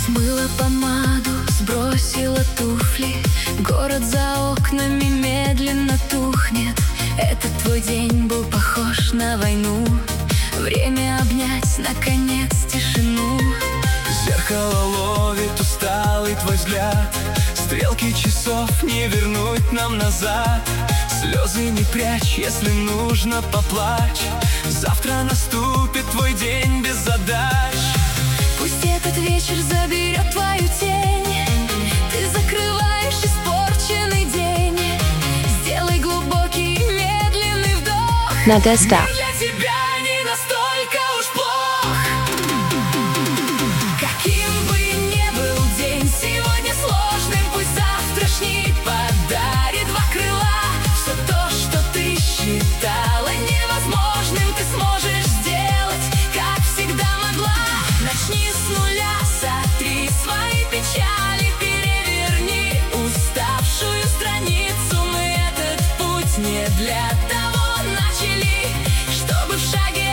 Смыла помаду, сбросила туфли. Город за окнами медленно тухнет. Этот твой день был похож на войну. Время обнять, наконец, тишину. Зеркало ловит усталый твой взгляд. Стрелки часов не вернуть нам назад. Слезы не прячь, если нужно, поплачь. Завтра наступит твой день без задач. Пусть этот вечер заберет твою тень. Ты закрываешь испорченный день. Сделай глубокий медленный вдох. Надежда. Мир для тебя не настолько уж плох. Каким бы ни был день сегодня сложным, пусть завтрашний подарит два крыла. Все то, что ты считала невозможным, ты сможешь сделать, как всегда могла. Начни с нуля, сотри свои печали, переверни уставшую страницу. Мы этот путь не для того начали, чтобы в шаге